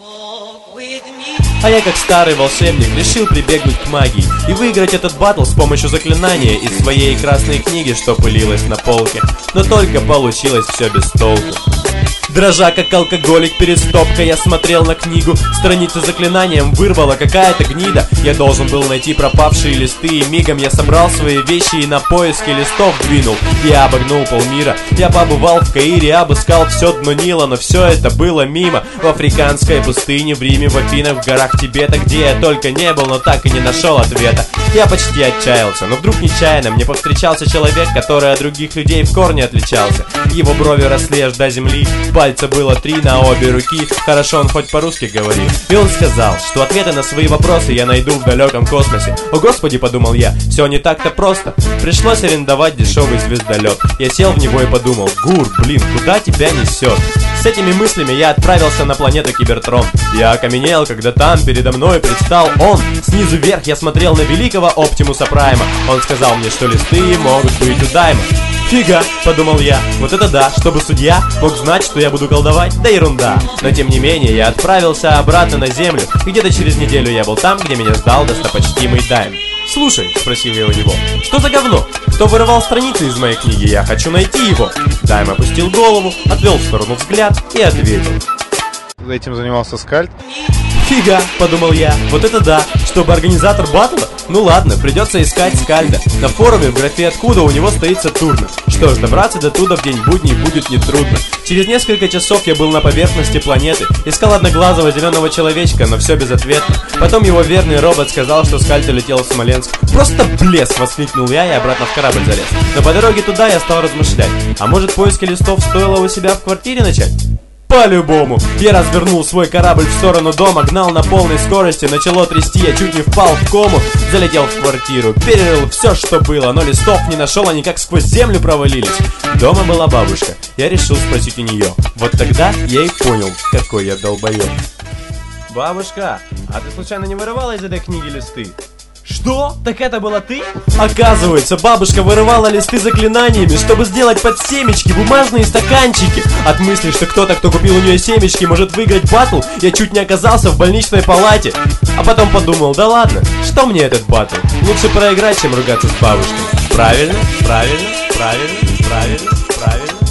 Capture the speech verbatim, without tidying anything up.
А я, как старый волшебник, решил прибегнуть к магии и выиграть этот баттл с помощью заклинания из своей красной книги, что пылилась на полке. Но только получилось все без толку. Дрожа как алкоголик перед стопкой, я смотрел на книгу. Страницу заклинанием вырвала какая-то гнида. Я должен был найти пропавшие листы, и мигом я собрал свои вещи и на поиски листов двинул. Я обогнул полмира, я побывал в Каире, обыскал все дно Нила, но все это было мимо. В африканской пустыне, в Риме, в Афинах, в горах Тибета, где я только не был, но так и не нашел ответа. Я почти отчаялся, но вдруг нечаянно мне повстречался человек, который от других людей в корне отличался. Его брови росли аж до земли, пальца было три на обе руки, хорошо он хоть по-русски говорил. И он сказал, что ответы на свои вопросы я найду в далеком космосе. О господи, подумал я, все не так-то просто. Пришлось арендовать дешевый звездолет. Я сел в него и подумал, Гур, блин, куда тебя несет? С этими мыслями я отправился на планету Кибертрон. Я окаменел, когда там передо мной предстал он. Снизу вверх я смотрел на великого Оптимуса Прайма. Он сказал мне, что листы могут быть у Дайма. Фига, подумал я, вот это да, чтобы судья мог знать, что я буду колдовать, да ерунда. Но тем не менее, я отправился обратно на Землю. Где-то через неделю я был там, где меня ждал достопочтимый Дайм. «Слушай», — спросил я у него, — «что за говно? Кто вырывал страницы из моей книги? Я хочу найти его». Дайм опустил голову, отвел в сторону взгляд и ответил. Этим занимался Скальд. Фига, подумал я, вот это да, чтобы организатор батла? Ну ладно, придется искать Скальда. На форуме в графе «Откуда» у него стоит Сатурна. Что ж, добраться до туда в день будний будет нетрудно. Через несколько часов я был на поверхности планеты, искал одноглазого зеленого человечка, но все безответно. Потом его верный робот сказал, что Скальд улетел в Смоленск. Просто блеск, воскликнул я и обратно в корабль залез. Но по дороге туда я стал размышлять, а может поиски листов стоило у себя в квартире начать? По-любому. Я развернул свой корабль в сторону дома, гнал на полной скорости, начало трясти, я чуть не впал в кому, залетел в квартиру, перерыл все, что было, но листов не нашел, они как сквозь землю провалились. Дома была бабушка, я решил спросить у нее. Вот тогда я и понял, какой я долбоеб. Бабушка, а ты случайно не вырывала из этой книги листы? Что? Так это была ты? Оказывается, бабушка вырывала листы заклинаниями, чтобы сделать под семечки бумажные стаканчики. От мысли, что кто-то, кто купил у нее семечки, может выиграть баттл, я чуть не оказался в больничной палате. А потом подумал, да ладно, что мне этот баттл? Лучше проиграть, чем ругаться с бабушкой. Правильно, правильно, правильно, правильно, правильно.